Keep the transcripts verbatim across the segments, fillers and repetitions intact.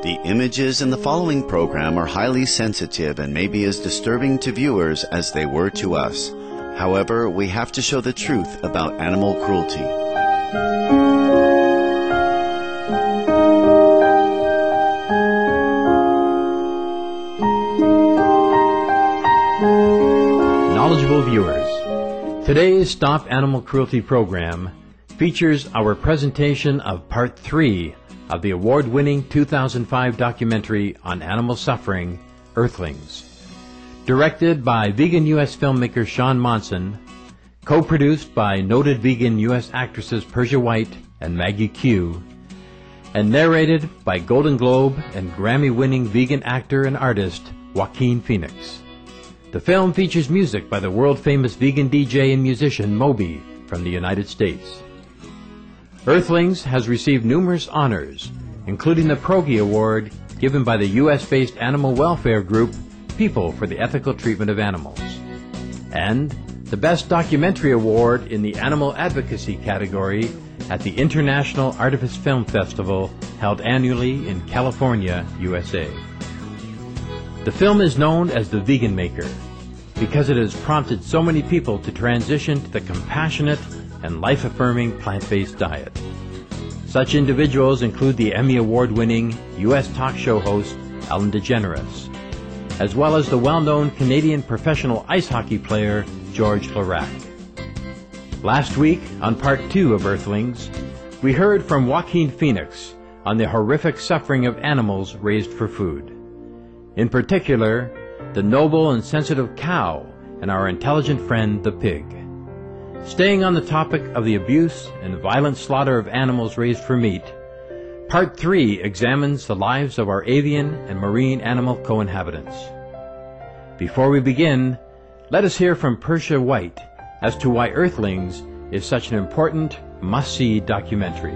The images in the following program are highly sensitive and may be as disturbing to viewers as they were to us. However, we have to show the truth about animal cruelty. Knowledgeable viewers, today's Stop Animal Cruelty program features our presentation of Part three of the award-winning two thousand five documentary on animal suffering, Earthlings. Directed by vegan U S filmmaker Sean Monson, co-produced by noted vegan U S actresses Persia White and Maggie Q, and narrated by Golden Globe and Grammy-winning vegan actor and artist Joaquin Phoenix. The film features music by the world-famous vegan D J and musician Moby from the United States. Earthlings has received numerous honors, including the Progi Award given by the U S-based animal welfare group People for the Ethical Treatment of Animals, and the Best Documentary Award in the Animal Advocacy category at the International Artifice Film Festival held annually in California, U S A. The film is known as The Vegan Maker because it has prompted so many people to transition to the compassionate and life-affirming plant-based diet. Such individuals include the Emmy Award-winning U S talk show host Ellen DeGeneres, as well as the well-known Canadian professional ice hockey player George Larac. Last week, on Part two of Earthlings, we heard from Joaquin Phoenix on the horrific suffering of animals raised for food. In particular, the noble and sensitive cow and our intelligent friend the pig. Staying on the topic of the abuse and violent slaughter of animals raised for meat, Part three examines the lives of our avian and marine animal co-inhabitants. Before we begin, let us hear from Persia White as to why Earthlings is such an important, must-see documentary.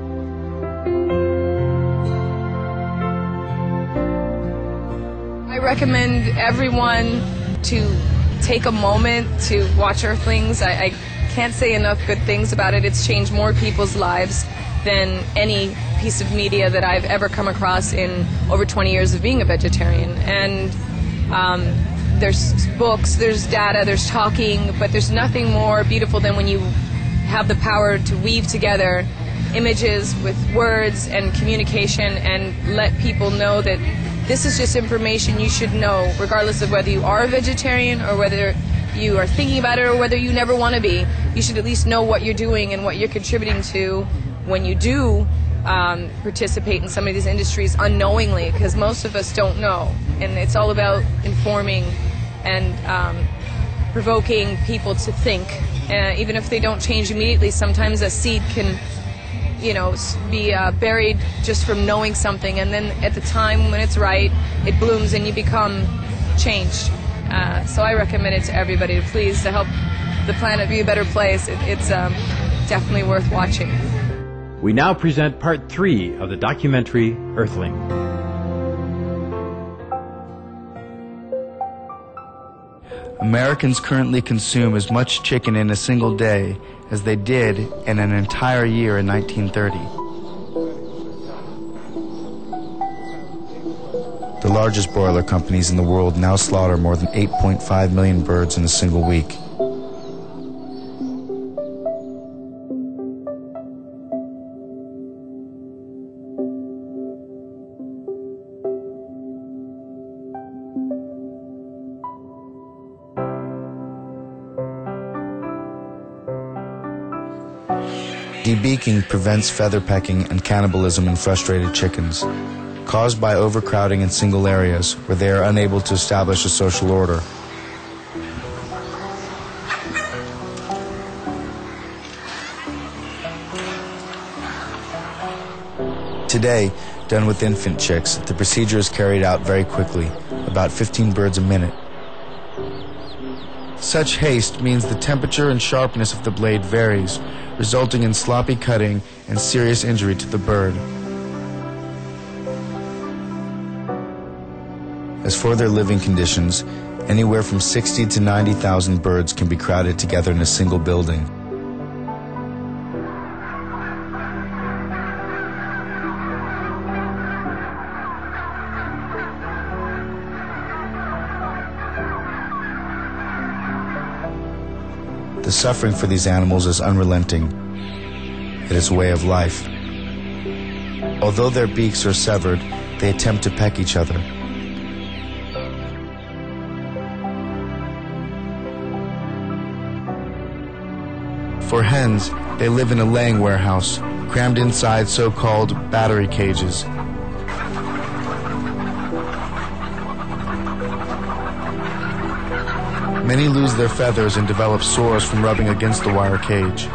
I recommend everyone to take a moment to watch Earthlings. I, I can't say enough good things about it. It's changed more people's lives than any piece of media that I've ever come across in over twenty years of being a vegetarian. And um, there's books, there's data, there's talking, but there's nothing more beautiful than when you have the power to weave together images with words and communication and let people know that this is just information you should know, regardless of whether you are a vegetarian or whether you are thinking about it or whether you never want to be. You should at least know what you're doing and what you're contributing to when you do um, participate in some of these industries unknowingly, because most of us don't know. And it's all about informing and um, provoking people to think. Uh, even if they don't change immediately, sometimes a seed can you know, be uh, buried just from knowing something, and then at the time when it's right, it blooms and you become changed. Uh, so I recommend it to everybody to please to help the planet be a better place. It, it's um, definitely worth watching. We now present Part three of the documentary Earthling. Americans currently consume as much chicken in a single day as they did in an entire year in nineteen thirty. The largest broiler companies in the world now slaughter more than eight point five million birds in a single week. Debeaking prevents feather pecking and cannibalism in frustrated chickens, caused by overcrowding in single areas where they are unable to establish a social order. Today, done with infant chicks, the procedure is carried out very quickly, about fifteen birds a minute. Such haste means the temperature and sharpness of the blade varies, resulting in sloppy cutting and serious injury to the bird. As for their living conditions, anywhere from sixty to ninety thousand birds can be crowded together in a single building. The suffering for these animals is unrelenting. It is a way of life. Although their beaks are severed, they attempt to peck each other. For hens, they live in a laying warehouse, crammed inside so-called battery cages. Many lose their feathers and develop sores from rubbing against the wire cage.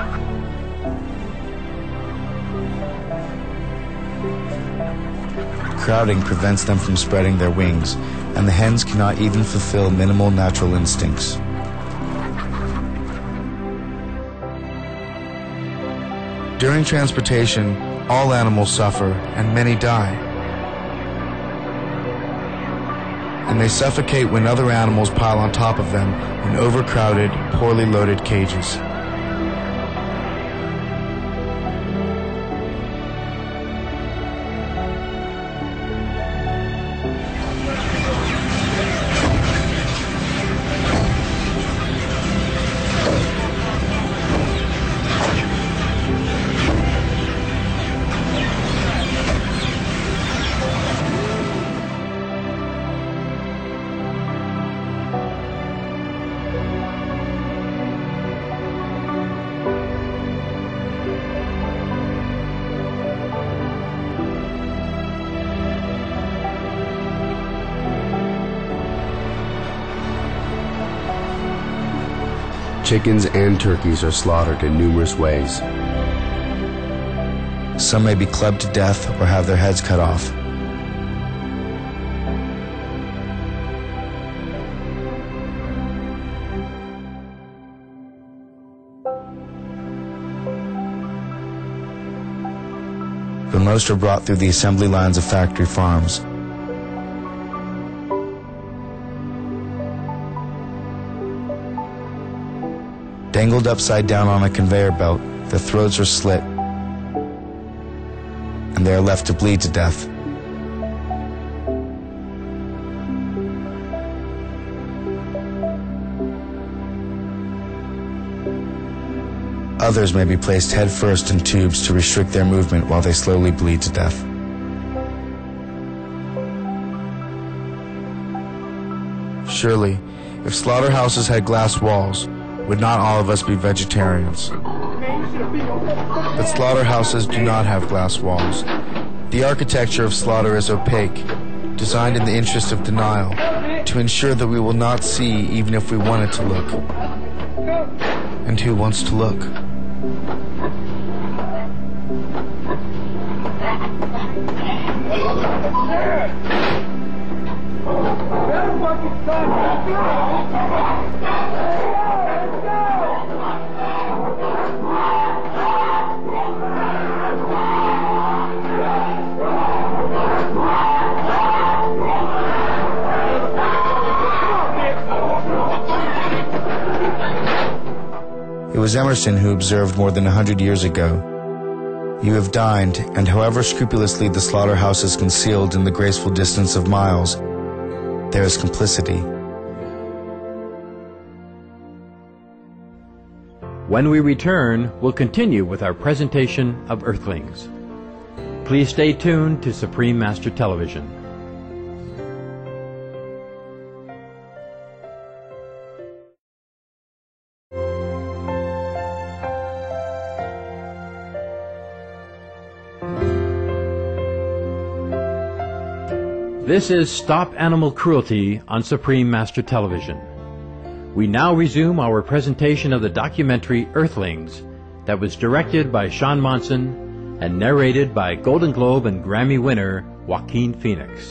Crowding prevents them from spreading their wings, and the hens cannot even fulfill minimal natural instincts. During transportation, all animals suffer, and many die. And they suffocate when other animals pile on top of them in overcrowded, poorly loaded cages. Chickens and turkeys are slaughtered in numerous ways. Some may be clubbed to death or have their heads cut off. But most are brought through the assembly lines of factory farms. Dangled upside down on a conveyor belt, their throats are slit, and they are left to bleed to death. Others may be placed headfirst in tubes to restrict their movement while they slowly bleed to death. Surely, if slaughterhouses had glass walls, would not all of us be vegetarians? But slaughterhouses do not have glass walls. The architecture of slaughter is opaque, designed in the interest of denial, to ensure that we will not see even if we wanted to look. And who wants to look? It was Emerson who observed more than a hundred years ago, "You have dined, and however scrupulously the slaughterhouse is concealed in the graceful distance of miles, there is complicity." When we return, we'll continue with our presentation of Earthlings. Please stay tuned to Supreme Master Television. This is Stop Animal Cruelty on Supreme Master Television. We now resume our presentation of the documentary Earthlings that was directed by Sean Monson and narrated by Golden Globe and Grammy winner Joaquin Phoenix.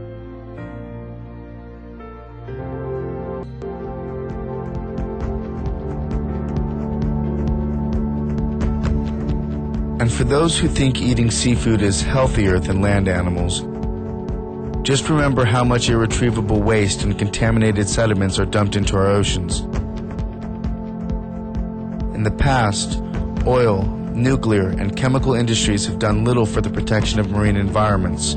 And for those who think eating seafood is healthier than land animals, just remember how much irretrievable waste and contaminated sediments are dumped into our oceans. In the past, oil, nuclear, and chemical industries have done little for the protection of marine environments.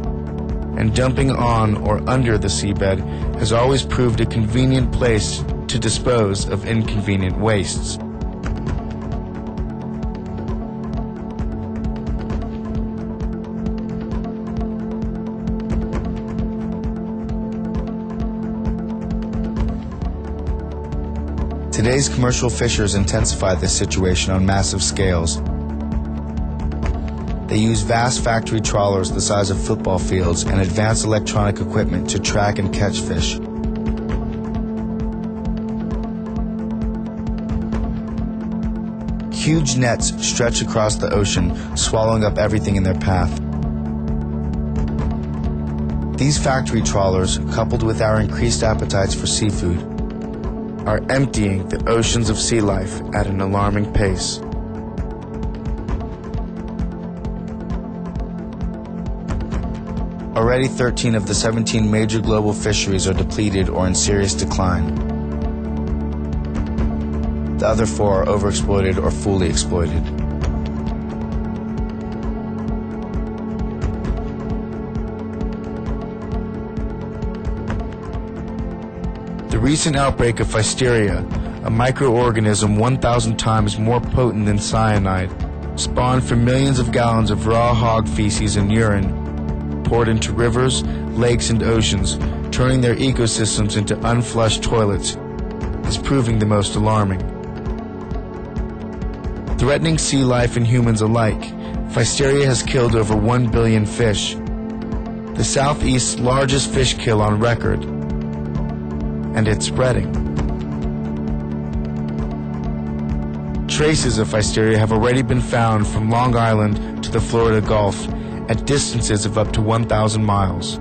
And dumping on or under the seabed has always proved a convenient place to dispose of inconvenient wastes. Today's commercial fishers intensify this situation on massive scales. They use vast factory trawlers the size of football fields and advanced electronic equipment to track and catch fish. Huge nets stretch across the ocean, swallowing up everything in their path. These factory trawlers, coupled with our increased appetites for seafood, are emptying the oceans of sea life at an alarming pace. Already thirteen of the seventeen major global fisheries are depleted or in serious decline. The other four are overexploited or fully exploited. The recent outbreak of Pfiesteria, a microorganism one thousand times more potent than cyanide, spawned from millions of gallons of raw hog feces and urine poured into rivers, lakes, and oceans, turning their ecosystems into unflushed toilets, is proving the most alarming. Threatening sea life and humans alike, Pfiesteria has killed over one billion fish, the Southeast's largest fish kill on record, and it's spreading. Traces of Pfiesteria have already been found from Long Island to the Florida Gulf at distances of up to one thousand miles.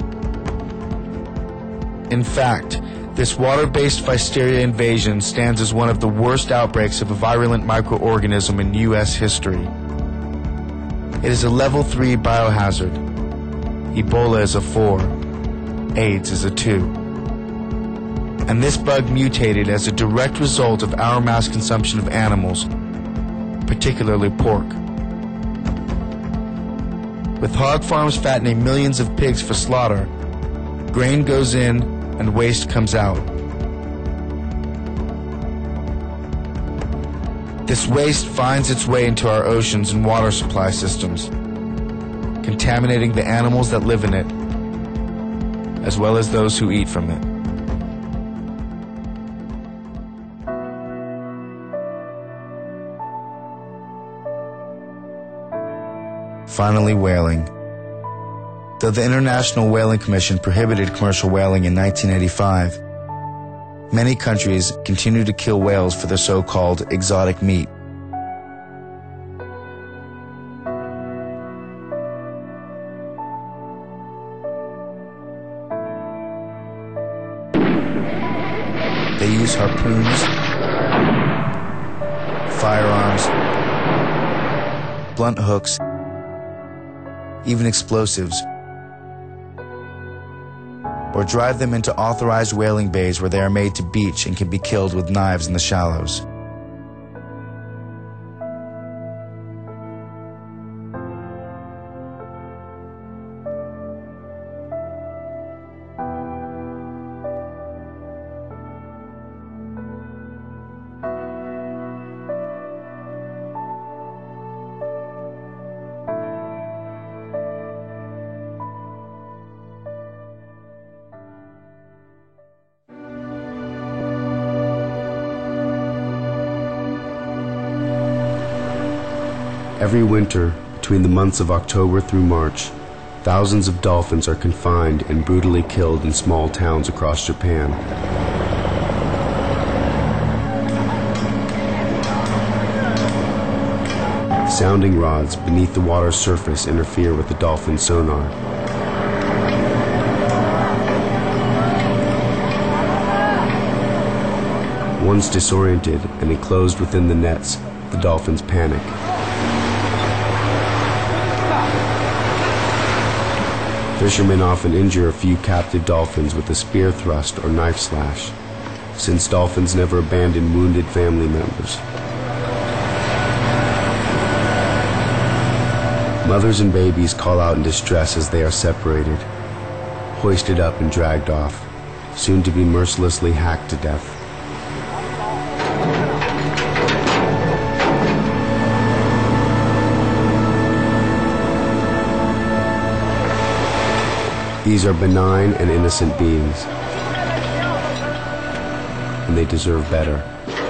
In fact, this water-based Pfiesteria invasion stands as one of the worst outbreaks of a virulent microorganism in U S history. It is a level three biohazard. Ebola is a four. AIDS is a two. And this bug mutated as a direct result of our mass consumption of animals, particularly pork. With hog farms fattening millions of pigs for slaughter, grain goes in and waste comes out. This waste finds its way into our oceans and water supply systems, contaminating the animals that live in it, as well as those who eat from it. Finally, whaling. Though the International Whaling Commission prohibited commercial whaling in nineteen eighty-five, many countries continue to kill whales for their so-called exotic meat. They use harpoons, firearms, blunt hooks, even explosives, or drive them into authorized whaling bays where they are made to beach and can be killed with knives in the shallows. Every winter, between the months of October through March, thousands of dolphins are confined and brutally killed in small towns across Japan. Sounding rods beneath the water's surface interfere with the dolphin sonar. Once disoriented and enclosed within the nets, the dolphins panic. Fishermen often injure a few captive dolphins with a spear thrust or knife slash, since dolphins never abandon wounded family members. Mothers and babies call out in distress as they are separated, hoisted up and dragged off, soon to be mercilessly hacked to death. These are benign and innocent beings, and they deserve better.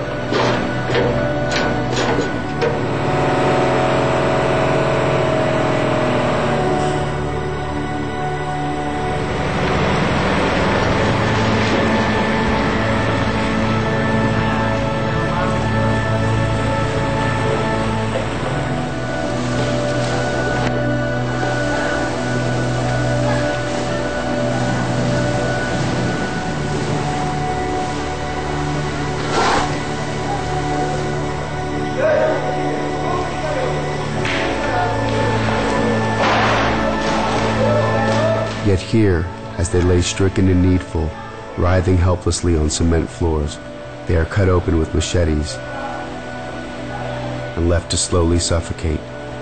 Yet here, as they lay stricken and needful, writhing helplessly on cement floors, they are cut open with machetes and left to slowly suffocate.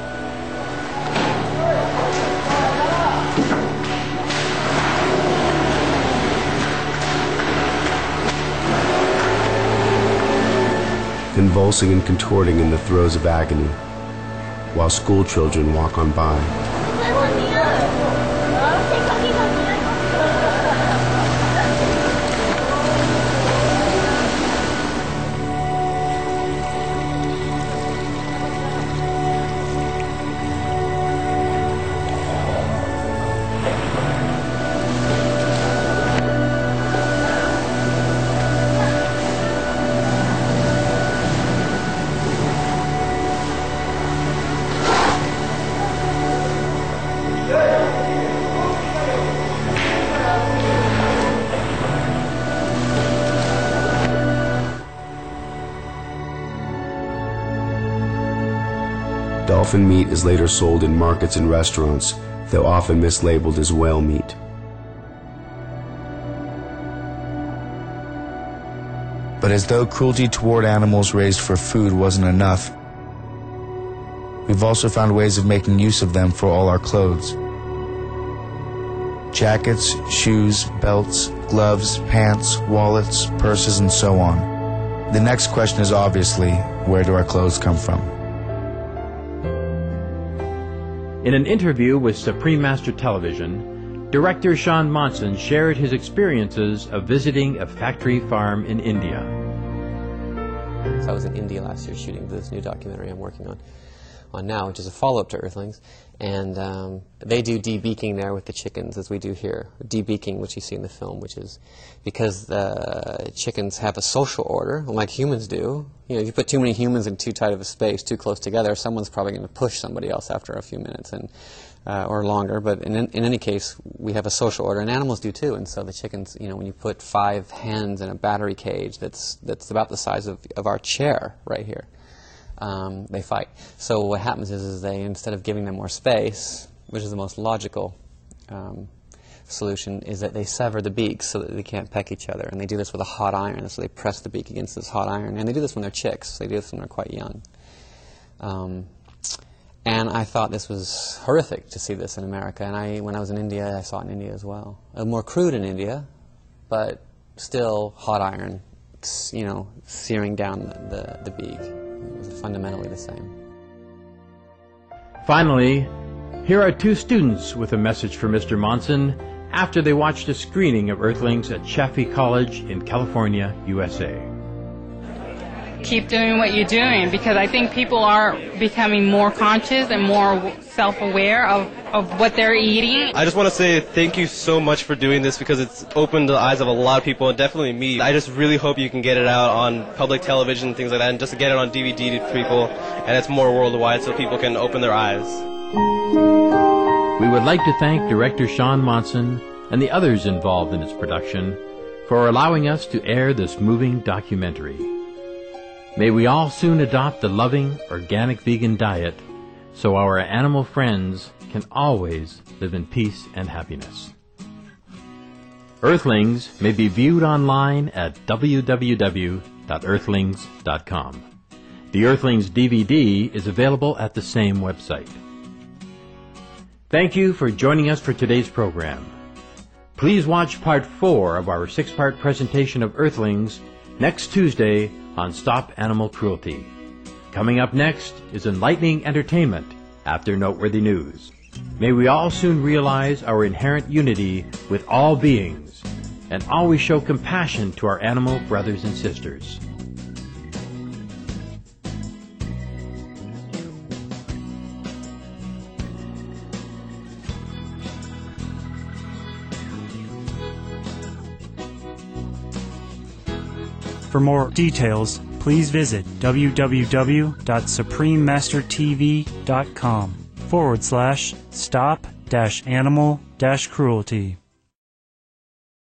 Convulsing and contorting in the throes of agony, while school children walk on by. Dolphin meat is later sold in markets and restaurants, though often mislabeled as whale meat. But as though cruelty toward animals raised for food wasn't enough, we've also found ways of making use of them for all our clothes. Jackets, shoes, belts, gloves, pants, wallets, purses, and so on. The next question is obviously, where do our clothes come from? In an interview with Supreme Master Television, director Sean Monson shared his experiences of visiting a factory farm in India. I was in India last year shooting this new documentary I'm working on, on now, which is a follow-up to Earthlings, and um, they do debeaking there with the chickens as we do here. Debeaking, which you see in the film, which is because the chickens have a social order, like humans do. You know, if you put too many humans in too tight of a space, too close together, someone's probably going to push somebody else after a few minutes, and uh, or longer. But in, in any case, we have a social order, and animals do too. And so the chickens, you know, when you put five hens in a battery cage that's that's about the size of of our chair right here. Um, they fight. So what happens is, is they, instead of giving them more space, which is the most logical um, solution, is that they sever the beaks so that they can't peck each other. And they do this with a hot iron, so they press the beak against this hot iron. And they do this when they're chicks. They do this when they're quite young. Um, and I thought this was horrific to see this in America. And I, when I was in India, I saw it in India as well. A more crude in India, but still hot iron, you know, searing down the, the, the beak. It was fundamentally the same. Finally, here are two students with a message for Mister Monson after they watched a screening of Earthlings at Chaffey College in California, U S A. Keep doing what you're doing, because I think people are becoming more conscious and more self-aware of, of what they're eating. I just want to say thank you so much for doing this, because it's opened the eyes of a lot of people, and definitely me. I just really hope you can get it out on public television and things like that, and just get it on D V D to people, and it's more worldwide so people can open their eyes. We would like to thank director Sean Monson and the others involved in its production for allowing us to air this moving documentary. May we all soon adopt the loving, organic vegan diet so our animal friends can always live in peace and happiness. Earthlings may be viewed online at w w w dot earthlings dot com. The Earthlings D V D is available at the same website. Thank you for joining us for today's program. Please watch part four of our six-part presentation of Earthlings next Tuesday on Stop Animal Cruelty. Coming up next is enlightening entertainment after noteworthy news. May we all soon realize our inherent unity with all beings and always show compassion to our animal brothers and sisters. For more details, please visit www.suprememastertv.com forward slash stop dash animal dash cruelty.